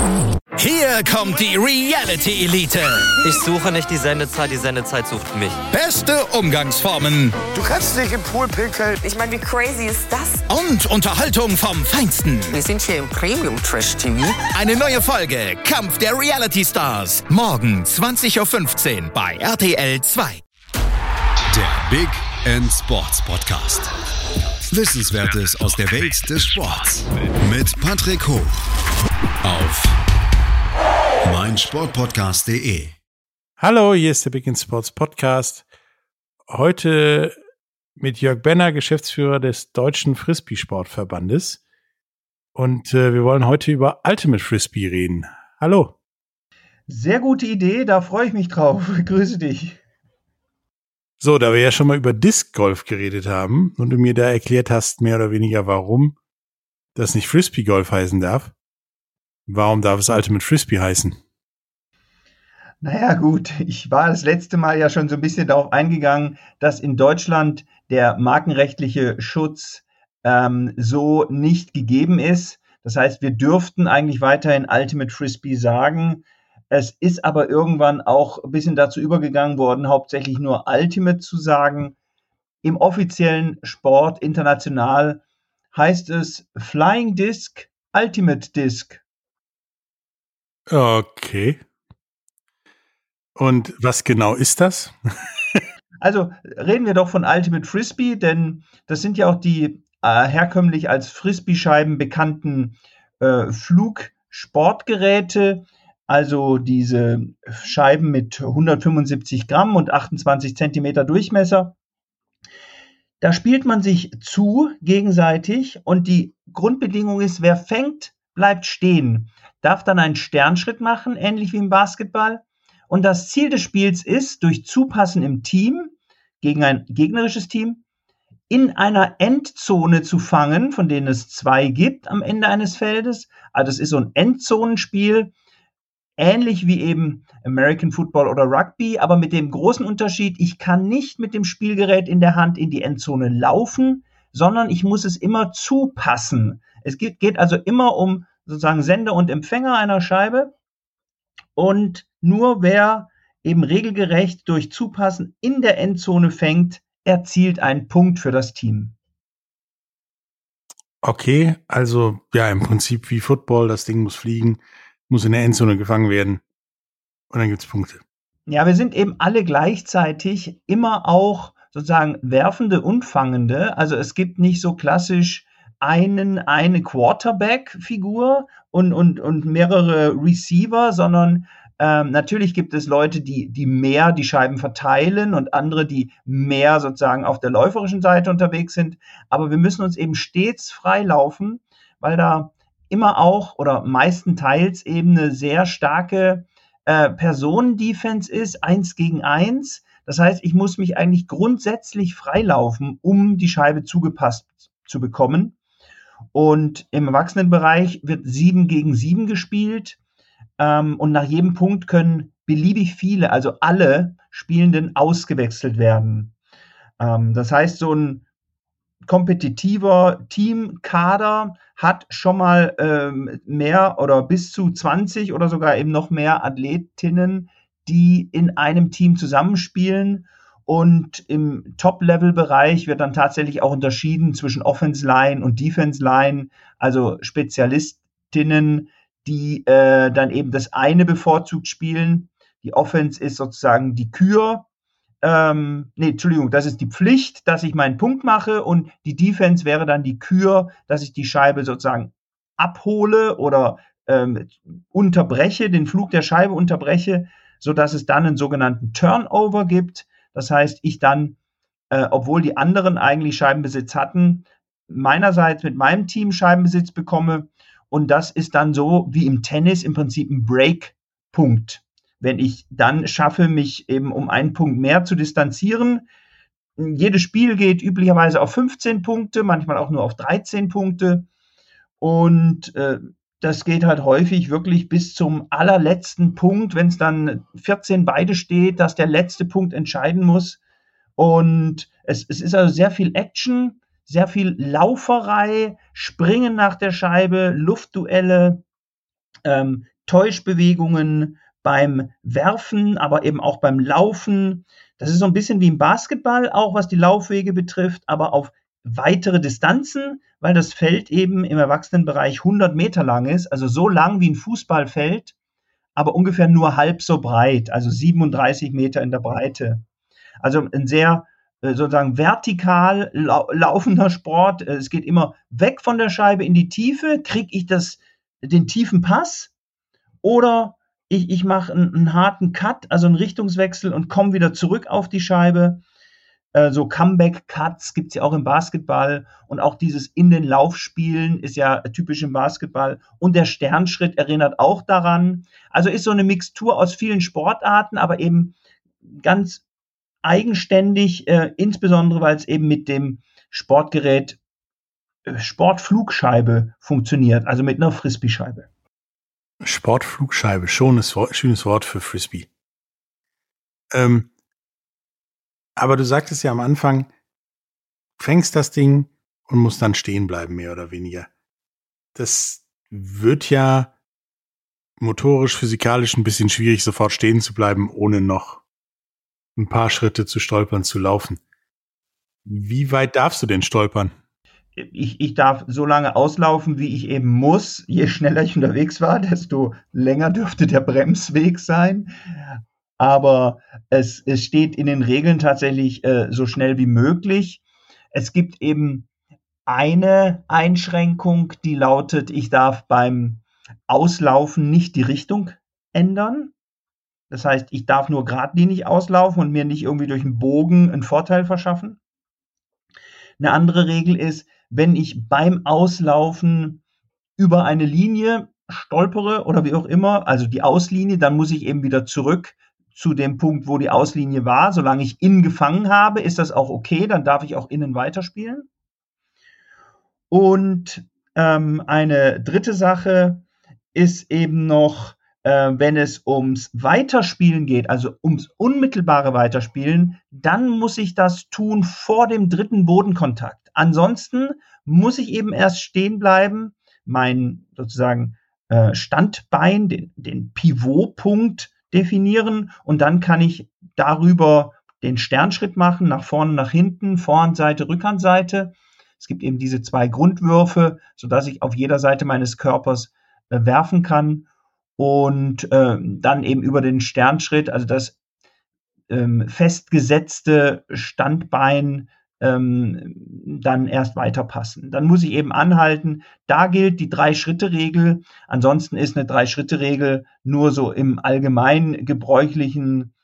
Hier kommt die Reality Elite. Ich suche nicht die Sendezeit sucht mich. Beste Umgangsformen. Du kannst nicht im Pool pinkeln. Ich meine, wie crazy ist das? Und Unterhaltung vom Feinsten. Wir sind hier im Premium-Trash-TV. Eine neue Folge Kampf der Reality Stars. Morgen 20.15 Uhr bei RTL 2. Der Big End Sports Podcast. Wissenswertes aus der Welt des Sports. Mit Patrick Hoch. Auf meinsportpodcast.de. Hallo, hier ist der Big End Sports Podcast. Heute mit Jörg Benner, Geschäftsführer des Deutschen Frisbee-Sportverbandes. Und wir wollen heute über Ultimate Frisbee reden. Hallo. Sehr gute Idee, da freue ich mich drauf. Grüße dich. So, da wir ja schon mal über Disc Golf geredet haben und du mir da erklärt hast, mehr oder weniger, warum das nicht Frisbee Golf heißen darf, warum darf es Ultimate Frisbee heißen? Naja gut, ich war das letzte Mal ja schon so ein bisschen darauf eingegangen, dass in Deutschland der markenrechtliche Schutz so nicht gegeben ist. Das heißt, wir dürften eigentlich weiterhin Ultimate Frisbee sagen. Es ist aber irgendwann auch ein bisschen dazu übergegangen worden, hauptsächlich nur Ultimate zu sagen. Im offiziellen Sport international heißt es Flying Disc, Ultimate Disc. Okay. Und was genau ist das? Also reden wir doch von Ultimate Frisbee, denn das sind ja auch die herkömmlich als Frisbee-Scheiben bekannten Flugsportgeräte. Also diese Scheiben mit 175 Gramm und 28 Zentimeter Durchmesser. Da spielt man sich zu gegenseitig und die Grundbedingung ist, wer fängt, bleibt stehen. Darf dann einen Sternschritt machen, ähnlich wie im Basketball. Und das Ziel des Spiels ist, durch Zupassen im Team, gegen ein gegnerisches Team, in einer Endzone zu fangen, von denen es 2 gibt am Ende eines Feldes. Also es ist so ein Endzonenspiel, ähnlich wie eben American Football oder Rugby, aber mit dem großen Unterschied, ich kann nicht mit dem Spielgerät in der Hand in die Endzone laufen, sondern ich muss es immer zupassen. Es geht also immer um sozusagen Sender und Empfänger einer Scheibe und nur wer eben regelgerecht durch Zupassen in der Endzone fängt, erzielt einen Punkt für das Team. Okay, also ja, im Prinzip wie Football, das Ding muss fliegen, muss in der Endzone gefangen werden und dann gibt's Punkte. Ja, wir sind eben alle gleichzeitig immer auch sozusagen Werfende und Fangende. Also es gibt nicht so klassisch eine Quarterback-Figur und mehrere Receiver, sondern natürlich gibt es Leute, die mehr die Scheiben verteilen und andere, die mehr sozusagen auf der läuferischen Seite unterwegs sind. Aber wir müssen uns eben stets freilaufen, weil da immer auch oder meistenteils eben eine sehr starke Personendefense ist, 1 gegen 1. Das heißt, ich muss mich eigentlich grundsätzlich freilaufen, um die Scheibe zugepasst zu bekommen. Und im Erwachsenenbereich wird 7 gegen 7 gespielt. Und nach jedem Punkt können beliebig viele, also alle Spielenden ausgewechselt werden. Das heißt, so ein kompetitiver Teamkader hat schon mal mehr oder bis zu 20 oder sogar eben noch mehr Athletinnen, die in einem Team zusammenspielen. Und im Top-Level-Bereich wird dann tatsächlich auch unterschieden zwischen Offense-Line und Defense-Line, also Spezialistinnen, die dann eben das eine bevorzugt spielen. Die Offense ist sozusagen die Kür. Das ist die Pflicht, dass ich meinen Punkt mache und die Defense wäre dann die Kür, dass ich die Scheibe sozusagen abhole oder unterbreche, den Flug der Scheibe unterbreche, sodass es dann einen sogenannten Turnover gibt. Das heißt, ich dann, obwohl die anderen eigentlich Scheibenbesitz hatten, meinerseits mit meinem Team Scheibenbesitz bekomme. Und das ist dann so wie im Tennis im Prinzip ein Breakpunkt. Wenn ich dann schaffe, mich eben um einen Punkt mehr zu distanzieren. Jedes Spiel geht üblicherweise auf 15 Punkte, manchmal auch nur auf 13 Punkte. Und das geht halt häufig wirklich bis zum allerletzten Punkt, wenn es dann 14 beide steht, dass der letzte Punkt entscheiden muss. Und es ist also sehr viel Action, sehr viel Lauferei, Springen nach der Scheibe, Luftduelle, Täuschbewegungen beim Werfen, aber eben auch beim Laufen. Das ist so ein bisschen wie im Basketball, auch was die Laufwege betrifft, aber auf weitere Distanzen, weil das Feld eben im Erwachsenenbereich 100 Meter lang ist, also so lang wie ein Fußballfeld, aber ungefähr nur halb so breit, also 37 Meter in der Breite. Also ein sehr sozusagen vertikal laufender Sport. Es geht immer weg von der Scheibe in die Tiefe. Kriege ich den tiefen Pass oder ich mache einen harten Cut, also einen Richtungswechsel und komme wieder zurück auf die Scheibe. So Comeback-Cuts gibt es ja auch im Basketball und auch dieses in den Lauf spielen ist ja typisch im Basketball und der Sternschritt erinnert auch daran. Also ist so eine Mixtur aus vielen Sportarten, aber eben ganz eigenständig, insbesondere weil es eben mit dem Sportgerät Sportflugscheibe funktioniert, also mit einer Frisbee-Scheibe. Sportflugscheibe, schönes Wort für Frisbee. Aber du sagtest ja am Anfang, fängst das Ding und musst dann stehen bleiben, mehr oder weniger. Das wird ja motorisch, physikalisch ein bisschen schwierig, sofort stehen zu bleiben, ohne noch ein paar Schritte zu stolpern, zu laufen. Wie weit darfst du denn stolpern? Ich darf so lange auslaufen, wie ich eben muss. Je schneller ich unterwegs war, desto länger dürfte der Bremsweg sein. Aber es steht in den Regeln tatsächlich so schnell wie möglich. Es gibt eben eine Einschränkung, die lautet, ich darf beim Auslaufen nicht die Richtung ändern. Das heißt, ich darf nur geradlinig auslaufen und mir nicht irgendwie durch einen Bogen einen Vorteil verschaffen. Eine andere Regel ist, wenn ich beim Auslaufen über eine Linie stolpere oder wie auch immer, also die Auslinie, dann muss ich eben wieder zurück zu dem Punkt, wo die Auslinie war. Solange ich innen gefangen habe, ist das auch okay, dann darf ich auch innen weiterspielen. Und eine dritte Sache ist eben noch, wenn es ums Weiterspielen geht, also ums unmittelbare Weiterspielen, dann muss ich das tun vor dem dritten Bodenkontakt. Ansonsten muss ich eben erst stehen bleiben, mein sozusagen Standbein, den Pivotpunkt definieren und dann kann ich darüber den Sternschritt machen, nach vorne, nach hinten, Vorhandseite, Rückhandseite. Es gibt eben diese 2 Grundwürfe, sodass ich auf jeder Seite meines Körpers werfen kann. Und dann eben über den Sternschritt, also das festgesetzte Standbein, dann erst weiterpassen. Dann muss ich eben anhalten. Da gilt die 3-Schritte-Regel. Ansonsten ist eine 3-Schritte-Regel nur so im allgemein gebräuchlichen,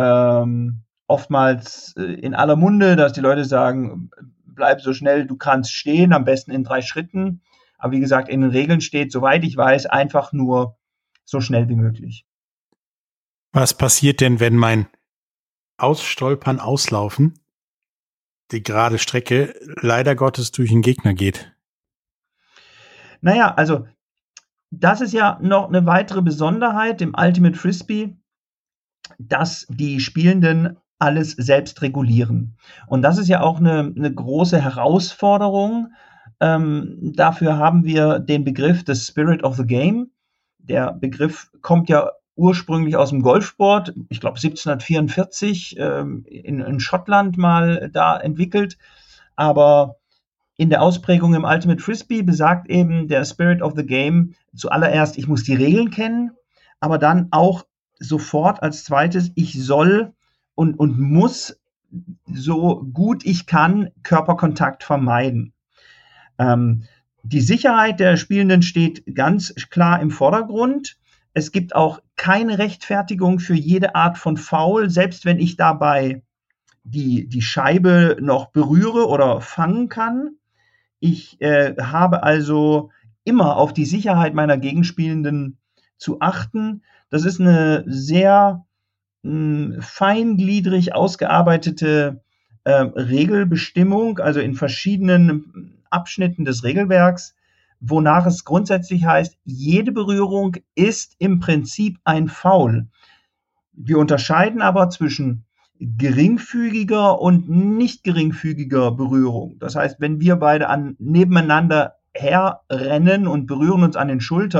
oftmals in aller Munde, dass die Leute sagen, bleib so schnell du kannst stehen, am besten in 3 Schritten. Aber wie gesagt, in den Regeln steht, soweit ich weiß, einfach nur so schnell wie möglich. Was passiert denn, wenn mein Ausstolpern, Auslaufen, die gerade Strecke, leider Gottes durch den Gegner geht? Naja, also das ist ja noch eine weitere Besonderheit im Ultimate Frisbee, dass die Spielenden alles selbst regulieren. Und das ist ja auch eine große Herausforderung. Dafür haben wir den Begriff des Spirit of the Game. Der Begriff kommt ja ursprünglich aus dem Golfsport, ich glaube 1744 in Schottland mal da entwickelt, aber in der Ausprägung im Ultimate Frisbee besagt eben der Spirit of the Game zuallererst, ich muss die Regeln kennen, aber dann auch sofort als zweites, ich soll und muss so gut ich kann Körperkontakt vermeiden. Die Sicherheit der Spielenden steht ganz klar im Vordergrund. Es gibt auch keine Rechtfertigung für jede Art von Foul, selbst wenn ich dabei die Scheibe noch berühre oder fangen kann. Ich habe also immer auf die Sicherheit meiner Gegenspielenden zu achten. Das ist eine sehr feingliedrig ausgearbeitete Regelbestimmung, also in verschiedenen Abschnitten des Regelwerks, wonach es grundsätzlich heißt, jede Berührung ist im Prinzip ein Foul. Wir unterscheiden aber zwischen geringfügiger und nicht geringfügiger Berührung. Das heißt, wenn wir beide nebeneinander herrennen und berühren uns an den Schultern,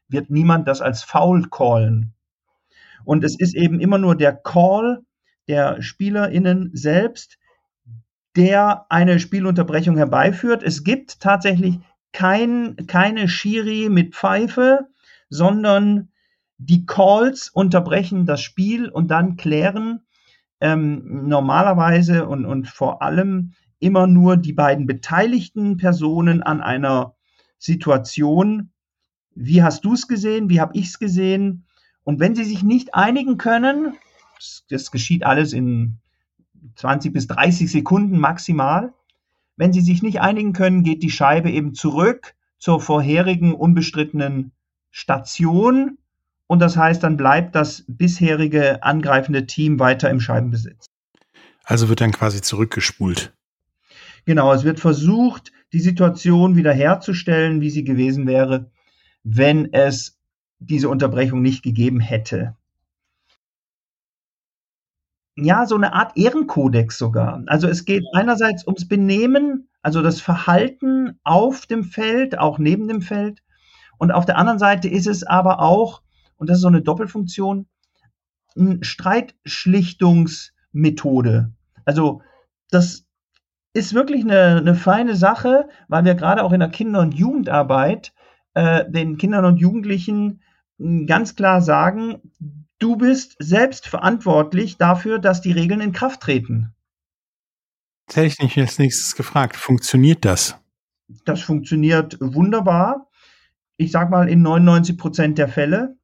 wird niemand das als Foul callen. Und es ist eben immer nur der Call der SpielerInnen selbst, der eine Spielunterbrechung herbeiführt. Es gibt tatsächlich keine Schiri mit Pfeife, sondern die Calls unterbrechen das Spiel und dann klären normalerweise und vor allem immer nur die beiden beteiligten Personen an einer Situation. Wie hast du es gesehen? Wie habe ich es gesehen? Und wenn sie sich nicht einigen können, das geschieht alles in 20 bis 30 Sekunden maximal, wenn sie sich nicht einigen können, geht die Scheibe eben zurück zur vorherigen unbestrittenen Station. Und das heißt, dann bleibt das bisherige angreifende Team weiter im Scheibenbesitz. Also wird dann quasi zurückgespult. Genau, es wird versucht, die Situation wiederherzustellen, wie sie gewesen wäre, wenn es diese Unterbrechung nicht gegeben hätte. Ja, so eine Art Ehrenkodex sogar. Also es geht einerseits ums Benehmen, also das Verhalten auf dem Feld, auch neben dem Feld. Und auf der anderen Seite ist es aber auch, und das ist so eine Doppelfunktion, eine Streitschlichtungsmethode. Also das ist wirklich eine feine Sache, weil wir gerade auch in der Kinder- und Jugendarbeit den Kindern und Jugendlichen ganz klar sagen, du bist selbst verantwortlich dafür, dass die Regeln in Kraft treten. Das hätte ich nicht als nächstes gefragt. Funktioniert das? Das funktioniert wunderbar. Ich sag mal in 99% der Fälle.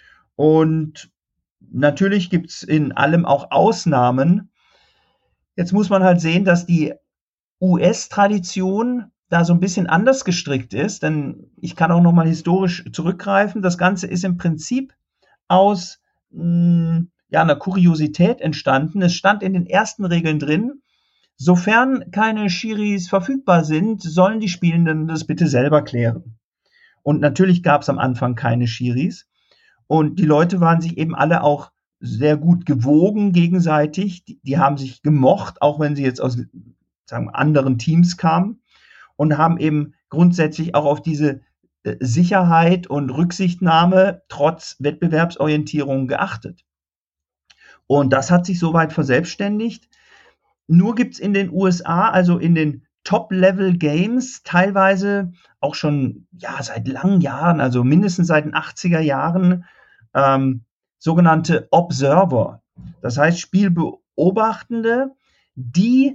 Und natürlich gibt es in allem auch Ausnahmen. Jetzt muss man halt sehen, dass die US-Tradition da so ein bisschen anders gestrickt ist, denn ich kann auch nochmal historisch zurückgreifen. Das Ganze ist im Prinzip aus einer Kuriosität entstanden. Es stand in den ersten Regeln drin, sofern keine Schiris verfügbar sind, sollen die Spielenden das bitte selber klären. Und natürlich gab es am Anfang keine Schiris. Und die Leute waren sich eben alle auch sehr gut gewogen gegenseitig. Die haben sich gemocht, auch wenn sie jetzt aus anderen Teams kamen. Und haben eben grundsätzlich auch auf diese Sicherheit und Rücksichtnahme trotz Wettbewerbsorientierung geachtet. Und das hat sich soweit verselbstständigt. Nur gibt es in den USA, also in den Top-Level-Games, teilweise auch schon seit langen Jahren, also mindestens seit den 80er Jahren, sogenannte Observer. Das heißt Spielbeobachtende, die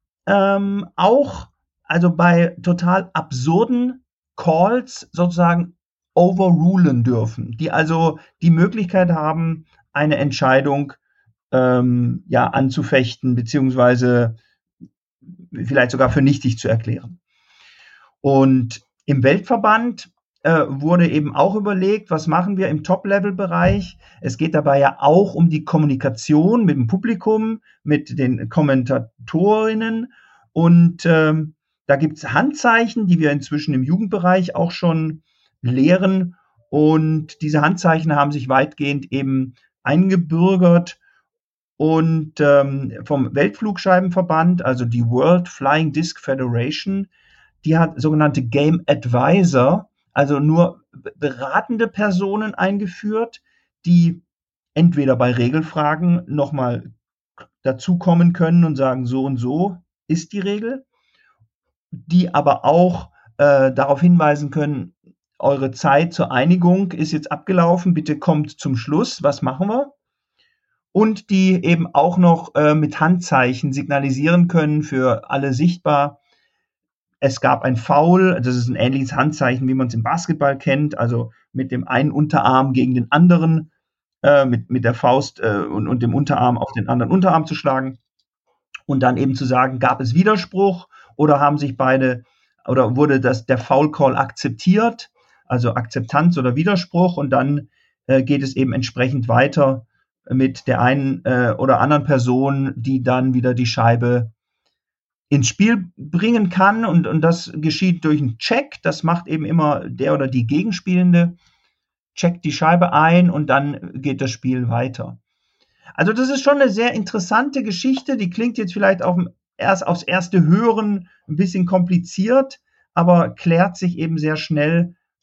auch also bei total absurden Calls sozusagen overrulen dürfen, die also die Möglichkeit haben, eine Entscheidung anzufechten, beziehungsweise vielleicht sogar für nichtig zu erklären. Und im Weltverband wurde eben auch überlegt, was machen wir im Top-Level-Bereich. Es geht dabei ja auch um die Kommunikation mit dem Publikum, mit den Kommentatorinnen und da gibt es Handzeichen, die wir inzwischen im Jugendbereich auch schon lehren. Und diese Handzeichen haben sich weitgehend eben eingebürgert. Und vom Weltflugscheibenverband, also die World Flying Disc Federation, die hat sogenannte Game Advisor, also nur beratende Personen eingeführt, die entweder bei Regelfragen nochmal dazukommen können und sagen, so und so ist die Regel, die aber auch darauf hinweisen können, eure Zeit zur Einigung ist jetzt abgelaufen, bitte kommt zum Schluss, was machen wir? Und die eben auch noch mit Handzeichen signalisieren können, für alle sichtbar, es gab ein Foul, das ist ein ähnliches Handzeichen, wie man es im Basketball kennt, also mit dem einen Unterarm gegen den anderen, mit der Faust und dem Unterarm auf den anderen Unterarm zu schlagen und dann eben zu sagen, gab es Widerspruch oder haben sich beide, oder wurde der Foul Call akzeptiert, also Akzeptanz oder Widerspruch, und dann geht es eben entsprechend weiter mit der einen oder anderen Person, die dann wieder die Scheibe ins Spiel bringen kann, und das geschieht durch einen Check. Das macht eben immer der oder die Gegenspielende, checkt die Scheibe ein und dann geht das Spiel weiter. Also das ist schon eine sehr interessante Geschichte, die klingt jetzt vielleicht aufs erste Hören ein bisschen kompliziert, aber klärt sich eben sehr schnell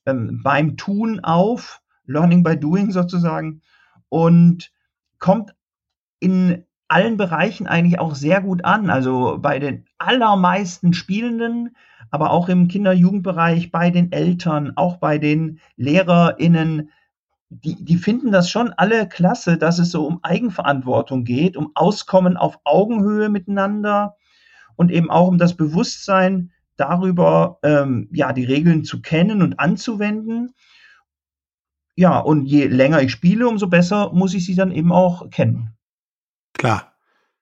beim Tun auf, Learning by Doing sozusagen, und kommt in allen Bereichen eigentlich auch sehr gut an. Also bei den allermeisten Spielenden, aber auch im Kinder-Jugendbereich, bei den Eltern, auch bei den LehrerInnen. Die finden das schon alle klasse, dass es so um Eigenverantwortung geht, um Auskommen auf Augenhöhe miteinander und eben auch um das Bewusstsein darüber, die Regeln zu kennen und anzuwenden. Ja, und je länger ich spiele, umso besser muss ich sie dann eben auch kennen. Klar.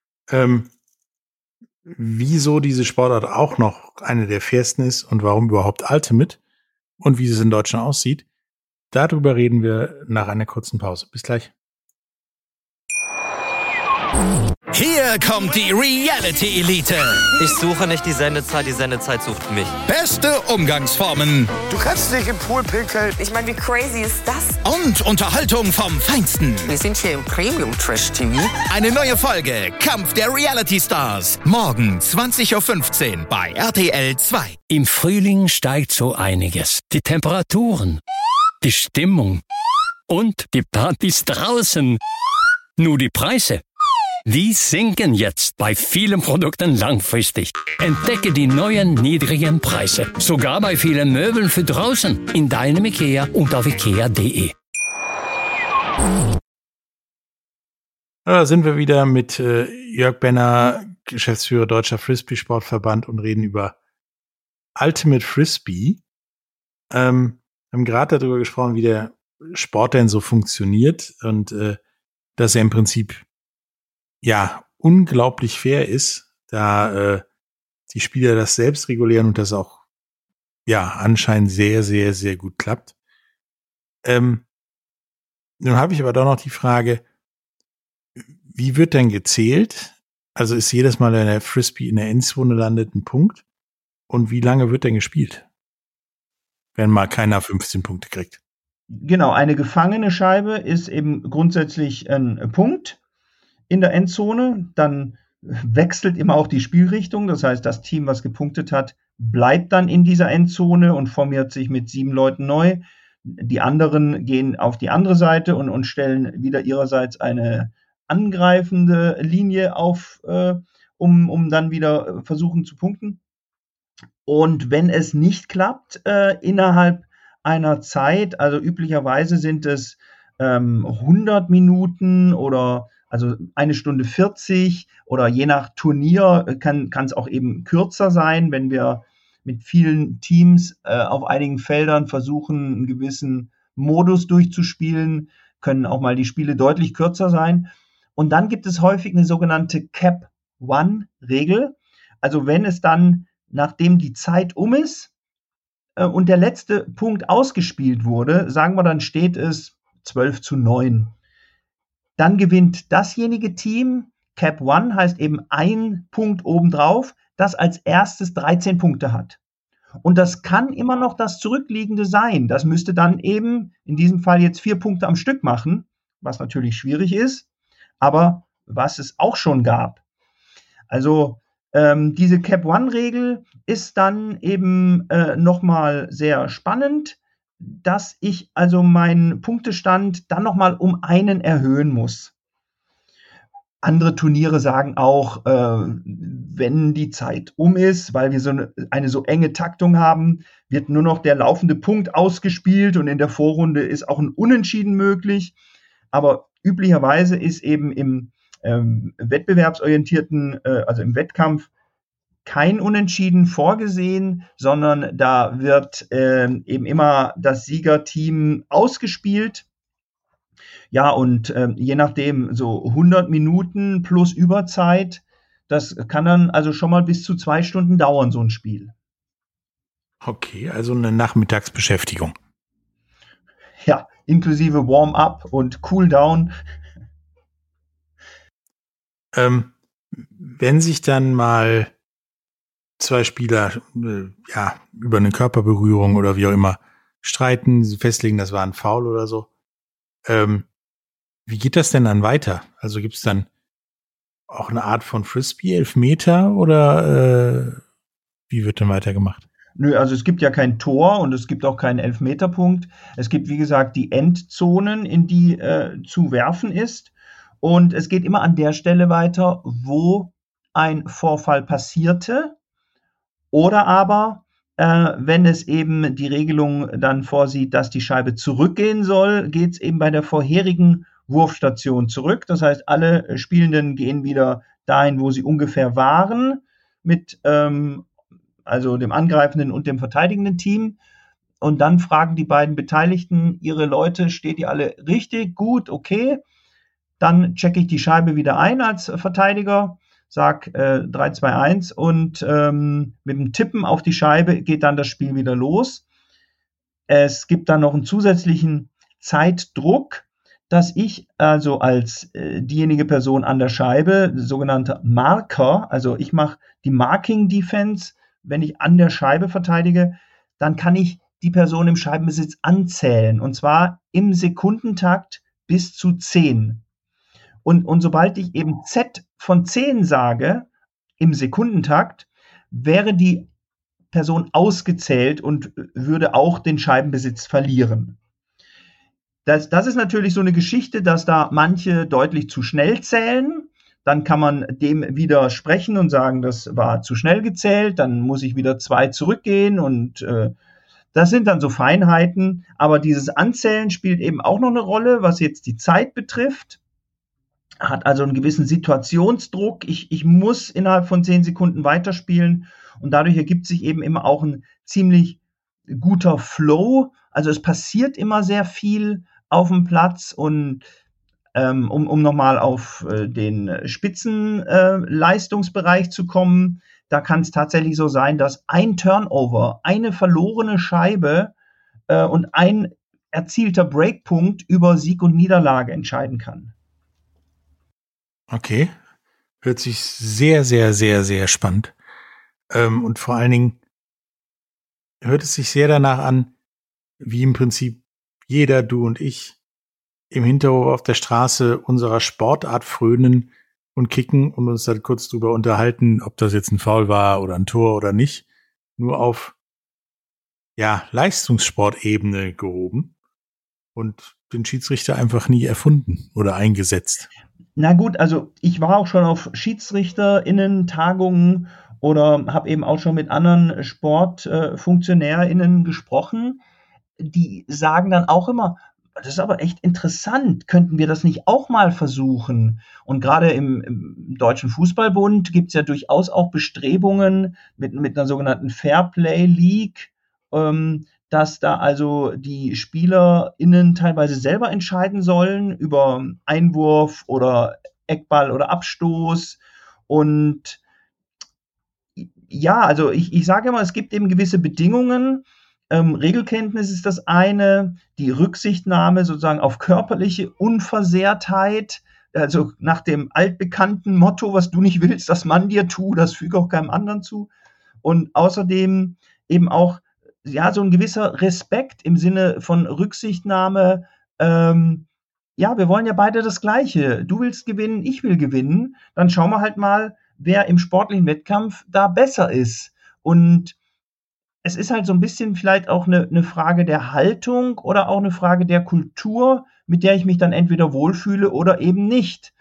Wieso diese Sportart auch noch eine der fairsten ist und warum überhaupt Ultimate und wie es in Deutschland aussieht, darüber reden wir nach einer kurzen Pause. Bis gleich. Hier kommt die Reality Elite. Ich suche nicht die Sendezeit sucht mich. Beste Umgangsformen Du kannst dich im Pool pinkeln. Ich meine, wie crazy ist das? und Unterhaltung vom Feinsten. Wir sind hier im Premium-Trash-TV. Eine neue Folge Kampf der Reality Stars. Morgen 20.15 Uhr bei RTL 2. Im Frühling steigt so einiges. Die Temperaturen, die Stimmung und die Partys draußen. Nur die Preise, die sinken jetzt bei vielen Produkten langfristig. Entdecke die neuen niedrigen Preise. Sogar bei vielen Möbeln für draußen. In deinem IKEA und auf ikea.de. Da sind wir wieder mit Jörg Benner, Geschäftsführer Deutscher Frisbee-Sportverband, und reden über Ultimate Frisbee. Haben gerade darüber gesprochen, wie der Sport denn so funktioniert und dass er im Prinzip unglaublich fair ist, da die Spieler das selbst regulieren und das auch anscheinend sehr, sehr, sehr gut klappt. Nun habe ich aber doch noch die Frage, wie wird denn gezählt? Also ist jedes Mal, wenn der Frisbee in der Endzone landet, ein Punkt? Und wie lange wird denn gespielt, wenn mal keiner 15 Punkte kriegt? Genau, eine gefangene Scheibe ist eben grundsätzlich ein Punkt in der Endzone. Dann wechselt immer auch die Spielrichtung. Das heißt, das Team, was gepunktet hat, bleibt dann in dieser Endzone und formiert sich mit 7 Leuten neu. Die anderen gehen auf die andere Seite und stellen wieder ihrerseits eine angreifende Linie auf, um dann wieder versuchen zu punkten. Und wenn es nicht klappt, innerhalb einer Zeit, also üblicherweise sind es 100 Minuten oder also 1 Stunde 40 oder je nach Turnier kann es auch eben kürzer sein, wenn wir mit vielen Teams auf einigen Feldern versuchen, einen gewissen Modus durchzuspielen, können auch mal die Spiele deutlich kürzer sein. Und dann gibt es häufig eine sogenannte Cap-One-Regel. Also wenn es dann, nachdem die Zeit um ist und der letzte Punkt ausgespielt wurde, sagen wir, dann steht es 12:9. Dann gewinnt dasjenige Team, Cap One heißt eben ein Punkt obendrauf, das als erstes 13 Punkte hat. Und das kann immer noch das Zurückliegende sein. Das müsste dann eben in diesem Fall jetzt 4 Punkte am Stück machen, was natürlich schwierig ist, aber was es auch schon gab. Also diese Cap-One-Regel ist dann eben nochmal sehr spannend, dass ich also meinen Punktestand dann nochmal um einen erhöhen muss. Andere Turniere sagen auch, wenn die Zeit um ist, weil wir eine so enge Taktung haben, wird nur noch der laufende Punkt ausgespielt und in der Vorrunde ist auch ein Unentschieden möglich. Aber üblicherweise ist eben im wettbewerbsorientierten, also im Wettkampf, kein Unentschieden vorgesehen, sondern da wird eben immer das Siegerteam ausgespielt. Ja, und je nachdem so 100 Minuten plus Überzeit, das kann dann also schon mal bis zu 2 Stunden dauern, so ein Spiel. Okay, also eine Nachmittagsbeschäftigung. Ja, inklusive Warm-up und Cool-down. Wenn sich dann mal 2 Spieler über eine Körperberührung oder wie auch immer streiten, sie festlegen, das war ein Foul oder so, wie geht das denn dann weiter? Also gibt es dann auch eine Art von Frisbee, Elfmeter oder wie wird denn weitergemacht? Nö, also es gibt ja kein Tor und es gibt auch keinen Elfmeterpunkt. Es gibt, wie gesagt, die Endzonen, in die zu werfen ist. Und es geht immer an der Stelle weiter, wo ein Vorfall passierte. Oder aber, wenn es eben die Regelung dann vorsieht, dass die Scheibe zurückgehen soll, geht es eben bei der vorherigen Wurfstation zurück. Das heißt, alle Spielenden gehen wieder dahin, wo sie ungefähr waren, mit also dem angreifenden und dem verteidigenden Team. Und dann fragen die beiden Beteiligten ihre Leute, steht ihr alle richtig, gut, okay. Dann checke ich die Scheibe wieder ein als Verteidiger, sag 3, 2, 1 und mit dem Tippen auf die Scheibe geht dann das Spiel wieder los. Es gibt dann noch einen zusätzlichen Zeitdruck, dass ich also als diejenige Person an der Scheibe, sogenannter Marker, also ich mache die Marking Defense, wenn ich an der Scheibe verteidige, dann kann ich die Person im Scheibenbesitz anzählen und zwar im Sekundentakt bis zu 10. Und sobald ich eben Z von 10 sage, im Sekundentakt, wäre die Person ausgezählt und würde auch den Scheibenbesitz verlieren. Das ist natürlich so eine Geschichte, dass da manche deutlich zu schnell zählen. Dann kann man dem widersprechen und sagen, das war zu schnell gezählt. Dann muss ich wieder 2 zurückgehen und das sind dann so Feinheiten. Aber dieses Anzählen spielt eben auch noch eine Rolle, was jetzt die Zeit betrifft. Hat also einen gewissen Situationsdruck. Ich muss innerhalb von 10 Sekunden weiterspielen und dadurch ergibt sich eben immer auch ein ziemlich guter Flow. Also es passiert immer sehr viel auf dem Platz und um nochmal auf den Spitzenleistungsbereich zu kommen, da kann es tatsächlich so sein, dass ein Turnover, eine verlorene Scheibe und ein erzielter Breakpunkt über Sieg und Niederlage entscheiden kann. Okay. Hört sich sehr, sehr, sehr, sehr spannend. Und vor allen Dingen hört es sich sehr danach an, wie im Prinzip jeder, du und ich, im Hinterhof auf der Straße unserer Sportart frönen und kicken und uns dann kurz drüber unterhalten, ob das jetzt ein Foul war oder ein Tor oder nicht. Nur auf, ja, Leistungssportebene gehoben und den Schiedsrichter einfach nie erfunden oder eingesetzt. Na gut, also ich war auch schon auf SchiedsrichterInnen-Tagungen oder habe eben auch schon mit anderen SportfunktionärInnen gesprochen. Die sagen dann auch immer, das ist aber echt interessant, könnten wir das nicht auch mal versuchen? Und gerade im Deutschen Fußballbund gibt es ja durchaus auch Bestrebungen mit einer sogenannten Fairplay League, dass da also die SpielerInnen teilweise selber entscheiden sollen über Einwurf oder Eckball oder Abstoß. Und ja, also ich sage immer, es gibt eben gewisse Bedingungen. Regelkenntnis ist das eine, die Rücksichtnahme sozusagen auf körperliche Unversehrtheit, also nach dem altbekannten Motto, was du nicht willst, dass man dir tut, das füge auch keinem anderen zu. Und außerdem eben auch ja so ein gewisser Respekt im Sinne von Rücksichtnahme. Ja, wir wollen ja beide das Gleiche. Du willst gewinnen, ich will gewinnen. Dann schauen wir halt mal, wer im sportlichen Wettkampf da besser ist. Und es ist halt so ein bisschen vielleicht auch eine Frage der Haltung oder auch eine Frage der Kultur, mit der ich mich dann entweder wohlfühle oder eben nicht.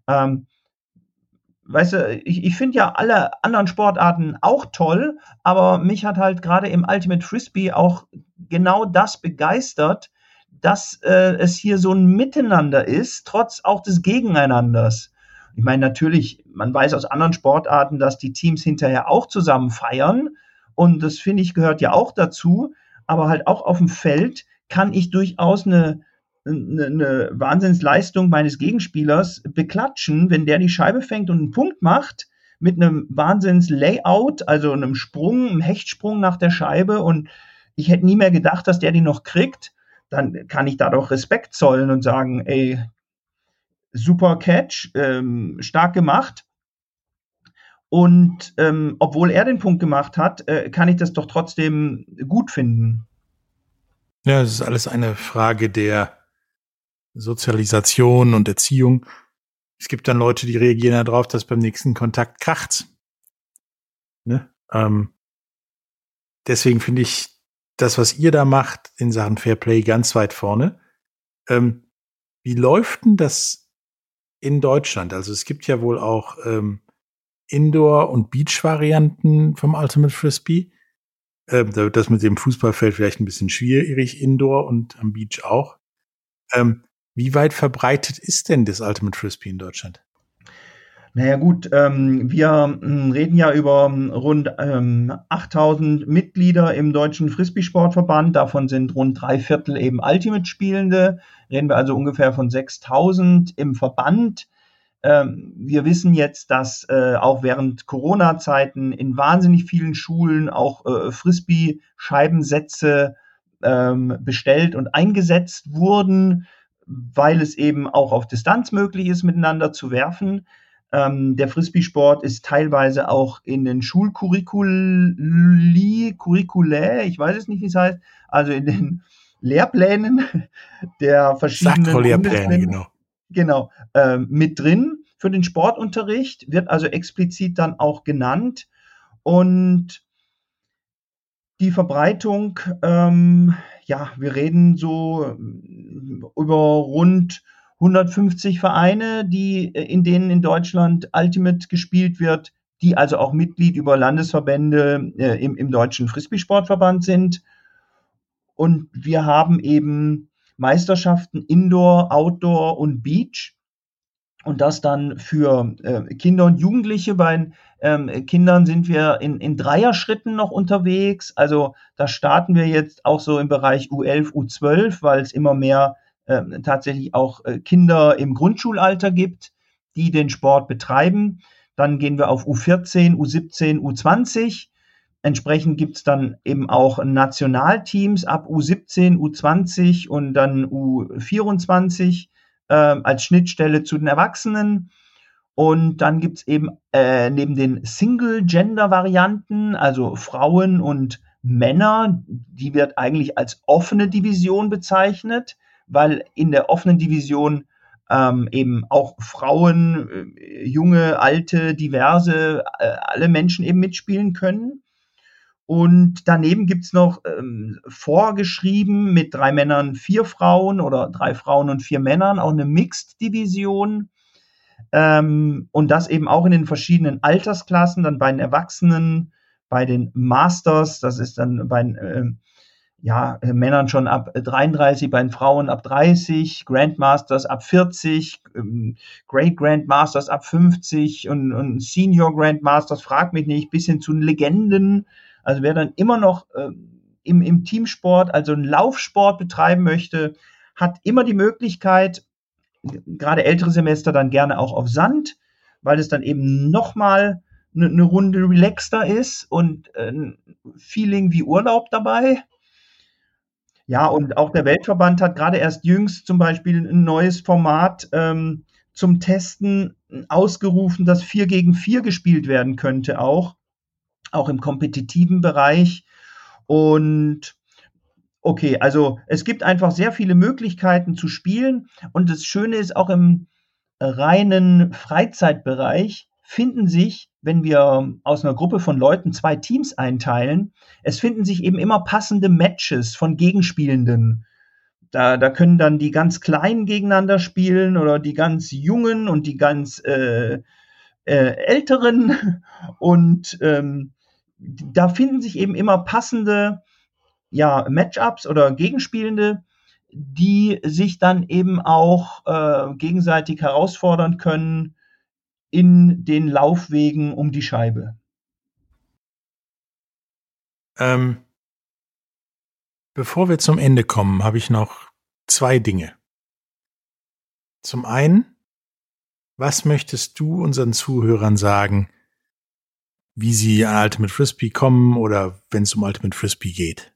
Weißt du, ich finde ja alle anderen Sportarten auch toll, aber mich hat halt gerade im Ultimate Frisbee auch genau das begeistert, dass es hier so ein Miteinander ist, trotz auch des Gegeneinanders. Ich meine, natürlich, man weiß aus anderen Sportarten, dass die Teams hinterher auch zusammen feiern. Und das, finde ich, gehört ja auch dazu. Aber halt auch auf dem Feld kann ich durchaus eine Wahnsinnsleistung meines Gegenspielers beklatschen, wenn der die Scheibe fängt und einen Punkt macht mit einem Wahnsinns-Layout, also einem Sprung, einem Hechtsprung nach der Scheibe. Und ich hätte nie mehr gedacht, dass der die noch kriegt. Dann kann ich da doch Respekt zollen und sagen, ey, super Catch, stark gemacht. Und obwohl er den Punkt gemacht hat, kann ich das doch trotzdem gut finden. Ja, es ist alles eine Frage der Sozialisation und Erziehung. Es gibt dann Leute, die reagieren darauf, dass beim nächsten Kontakt kracht's. Ne? deswegen finde ich das, was ihr da macht in Sachen Fairplay, ganz weit vorne. Wie läuft denn das in Deutschland? Also es gibt ja wohl auch Indoor- und Beach-Varianten vom Ultimate Frisbee. Da wird das mit dem Fußballfeld vielleicht ein bisschen schwierig, Indoor und am Beach auch. Wie weit verbreitet ist denn das Ultimate Frisbee in Deutschland? Naja gut, wir reden ja über rund 8.000 Mitglieder im Deutschen Frisbee-Sportverband. Davon sind rund 3/4 eben Ultimate-Spielende. Reden wir also ungefähr von 6.000 im Verband. Wir wissen jetzt, dass auch während Corona-Zeiten in wahnsinnig vielen Schulen auch Frisbee-Scheibensätze bestellt und eingesetzt wurden, weil es eben auch auf Distanz möglich ist, miteinander zu werfen. Der Frisbee-Sport ist teilweise auch in den Curriculae, ich weiß es nicht, wie es heißt, also in den Lehrplänen der verschiedenen Lehrpläne, genau, mit drin für den Sportunterricht, wird also explizit dann auch genannt. Und die Verbreitung, wir reden so über rund 150 Vereine, in denen in Deutschland Ultimate gespielt wird, die also auch Mitglied über Landesverbände im Deutschen Frisbee-Sportverband sind. Und wir haben eben Meisterschaften Indoor, Outdoor und Beach. Und das dann für Kinder und Jugendliche. Bei Kindern sind wir in Dreierschritten noch unterwegs. Also da starten wir jetzt auch so im Bereich U11, U12, weil es immer mehr tatsächlich auch Kinder im Grundschulalter gibt, die den Sport betreiben. Dann gehen wir auf U14, U17, U20. Entsprechend gibt es dann eben auch Nationalteams ab U17, U20 und dann U24 als Schnittstelle zu den Erwachsenen. Und dann gibt es eben neben den Single-Gender-Varianten, also Frauen und Männer, die wird eigentlich als offene Division bezeichnet, weil in der offenen Division eben auch Frauen, junge, alte, diverse, alle Menschen eben mitspielen können. Und daneben gibt's noch vorgeschrieben mit 3 Männern, 4 Frauen oder 3 Frauen und 4 Männern auch eine Mixed-Division. Und das eben auch in den verschiedenen Altersklassen, dann bei den Erwachsenen, bei den Masters, das ist dann bei den Männern schon ab 33, bei den Frauen ab 30, Grandmasters ab 40, Great Grandmasters ab 50 und Senior Grandmasters, frag mich nicht, bis hin zu den Legenden. Also wer dann immer noch im Teamsport, also einen Laufsport betreiben möchte, hat immer die Möglichkeit, gerade ältere Semester dann gerne auch auf Sand, weil es dann eben nochmal eine Runde relaxter ist und ein Feeling wie Urlaub dabei. Ja, und auch der Weltverband hat gerade erst jüngst zum Beispiel ein neues Format zum Testen ausgerufen, dass 4 gegen 4 gespielt werden könnte auch im kompetitiven Bereich. Und okay, also es gibt einfach sehr viele Möglichkeiten zu spielen. Und das Schöne ist auch im reinen Freizeitbereich finden sich, wenn wir aus einer Gruppe von Leuten 2 Teams einteilen, es finden sich eben immer passende Matches von Gegenspielenden. Da können dann die ganz Kleinen gegeneinander spielen oder die ganz Jungen und die ganz Älteren. Und da finden sich eben immer passende Matchups oder Gegenspielende, die sich dann eben auch gegenseitig herausfordern können in den Laufwegen um die Scheibe. Bevor wir zum Ende kommen, habe ich noch 2 Dinge. Zum einen, was möchtest du unseren Zuhörern sagen, wie sie an Ultimate Frisbee kommen oder wenn es um Ultimate Frisbee geht?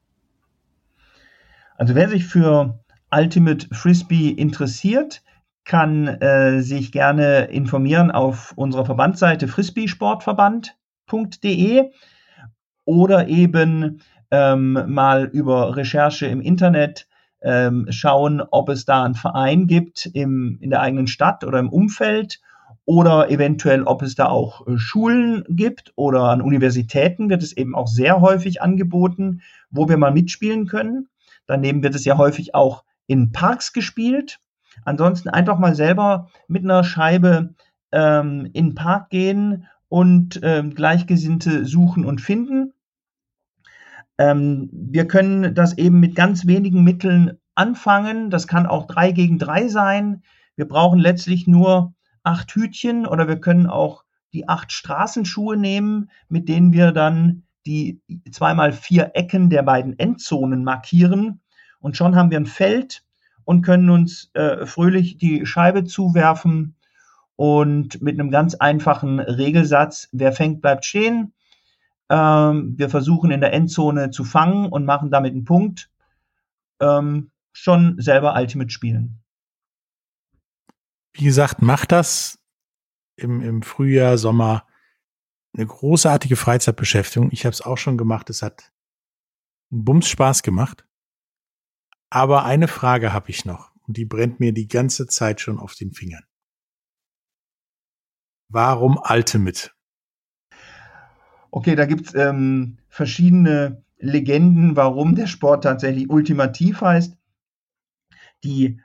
Also wer sich für Ultimate Frisbee interessiert, kann sich gerne informieren auf unserer Verbandsseite frisbeesportverband.de oder eben mal über Recherche im Internet schauen, ob es da einen Verein gibt in der eigenen Stadt oder im Umfeld oder eventuell, ob es da auch Schulen gibt oder an Universitäten wird es eben auch sehr häufig angeboten, wo wir mal mitspielen können. Daneben wird es ja häufig auch in Parks gespielt. Ansonsten einfach mal selber mit einer Scheibe in den Park gehen und Gleichgesinnte suchen und finden. Wir können das eben mit ganz wenigen Mitteln anfangen. Das kann auch 3 gegen 3 sein. Wir brauchen letztlich nur 8 Hütchen oder wir können auch die 8 Straßenschuhe nehmen, mit denen wir dann die 2x4 Ecken der beiden Endzonen markieren. Und schon haben wir ein Feld und können uns fröhlich die Scheibe zuwerfen und mit einem ganz einfachen Regelsatz, wer fängt, bleibt stehen. Wir versuchen in der Endzone zu fangen und machen damit einen Punkt. Schon selber Ultimate spielen. Wie gesagt, macht das im Frühjahr, Sommer. Eine großartige Freizeitbeschäftigung. Ich habe es auch schon gemacht. Es hat einen Bums Spaß gemacht. Aber eine Frage habe ich noch. Und die brennt mir die ganze Zeit schon auf den Fingern. Warum Ultimate? Okay, da gibt's verschiedene Legenden, warum der Sport tatsächlich ultimativ heißt. Die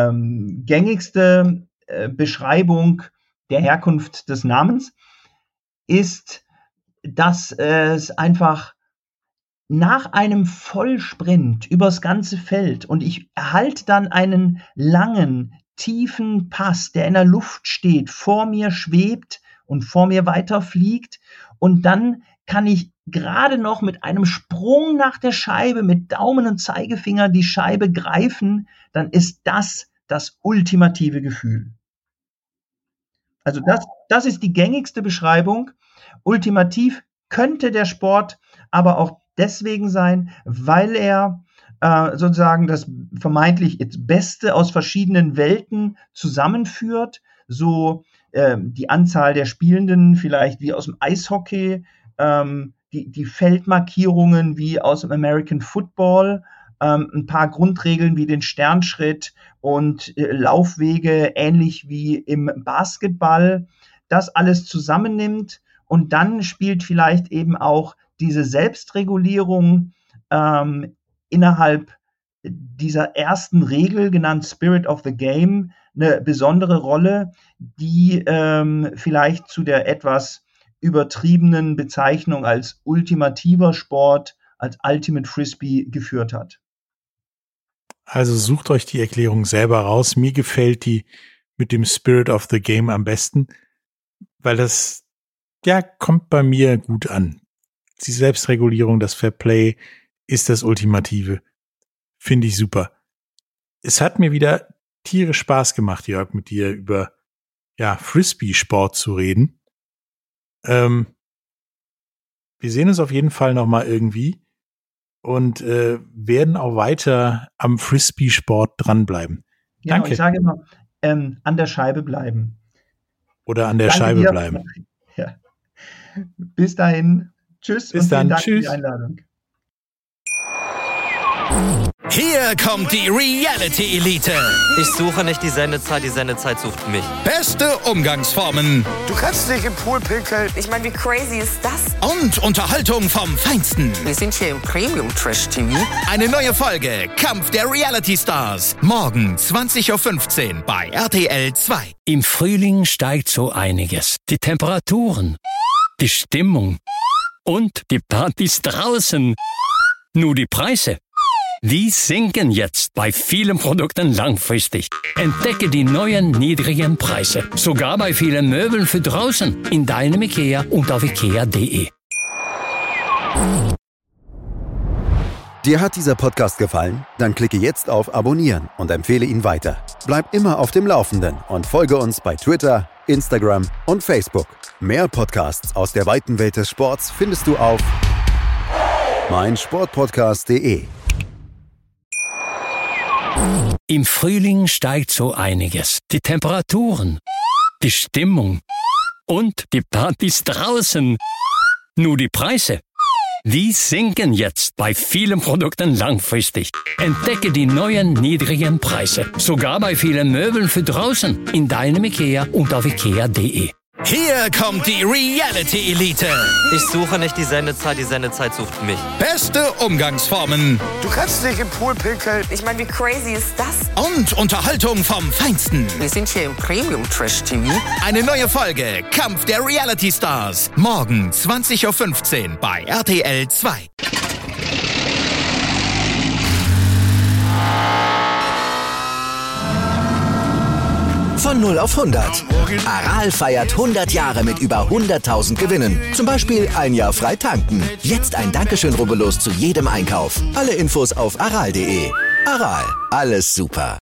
gängigste Beschreibung der Herkunft des Namens ist, dass es einfach nach einem Vollsprint übers ganze Feld und ich erhalte dann einen langen, tiefen Pass, der in der Luft steht, vor mir schwebt und vor mir weiterfliegt und dann kann ich gerade noch mit einem Sprung nach der Scheibe mit Daumen und Zeigefinger die Scheibe greifen, dann ist das ultimative Gefühl. Also das ist die gängigste Beschreibung. Ultimativ könnte der Sport aber auch deswegen sein, weil er sozusagen das vermeintlich Beste aus verschiedenen Welten zusammenführt. So die Anzahl der Spielenden vielleicht wie aus dem Eishockey, die Feldmarkierungen wie aus dem American Football, ein paar Grundregeln wie den Sternschritt und Laufwege ähnlich wie im Basketball, das alles zusammennimmt und dann spielt vielleicht eben auch diese Selbstregulierung innerhalb dieser ersten Regel, genannt Spirit of the Game, eine besondere Rolle, die vielleicht zu der etwas übertriebenen Bezeichnung als ultimativer Sport, als Ultimate Frisbee geführt hat. Also sucht euch die Erklärung selber raus. Mir gefällt die mit dem Spirit of the Game am besten, weil das, ja, kommt bei mir gut an. Die Selbstregulierung, das Fair Play ist das Ultimative. Finde ich super. Es hat mir wieder tierisch Spaß gemacht, Jörg, mit dir über, ja, Frisbee-Sport zu reden. Wir sehen uns auf jeden Fall nochmal irgendwie und werden auch weiter am Frisbee-Sport dranbleiben. Genau, Danke. Ich sage immer, an der Scheibe bleiben. Oder an der Danke Scheibe dir. bleiben. Ja. Bis dahin. Tschüss. Bis und dann. vielen Dank Tschüss. für die Einladung. Hier kommt die Reality Elite. Ich suche nicht die Sendezeit sucht mich. Beste Umgangsformen Du kannst nicht im Pool pinkeln. Ich meine, wie crazy ist das? und Unterhaltung vom Feinsten. Wir sind hier im Premium Trash TV. Eine neue Folge Kampf der Reality Stars. Morgen 20.15 Uhr bei RTL 2. Im Frühling steigt so einiges. Die Temperaturen, die Stimmung und die Partys draußen. Nur die Preise, die sinken jetzt bei vielen Produkten langfristig. Entdecke die neuen niedrigen Preise. Sogar bei vielen Möbeln für draußen. In deinem IKEA und auf IKEA.de. Dir hat dieser Podcast gefallen? Dann klicke jetzt auf Abonnieren und empfehle ihn weiter. Bleib immer auf dem Laufenden und folge uns bei Twitter, Instagram und Facebook. Mehr Podcasts aus der weiten Welt des Sports findest du auf meinsportpodcast.de. Im Frühling steigt so einiges. Die Temperaturen, die Stimmung und die Partys draußen. Nur die Preise, Die sinken jetzt bei vielen Produkten langfristig. Entdecke die neuen niedrigen Preise. Sogar bei vielen Möbeln für draußen. In deinem IKEA und auf ikea.de. Hier kommt die Reality Elite. Ich suche nicht die Sendezeit sucht mich. Beste Umgangsformen Du kannst nicht im Pool pinkeln. Ich meine, wie crazy ist das? und Unterhaltung vom Feinsten. Wir sind hier im Premium Trash TV. Eine neue Folge Kampf der Reality Stars. Morgen 20.15 Uhr bei RTL 2. Von 0 auf 100. Aral feiert 100 Jahre mit über 100.000 Gewinnen. Zum Beispiel ein Jahr frei tanken. Jetzt ein Dankeschön, rubbellos zu jedem Einkauf. Alle Infos auf aral.de. Aral, alles super.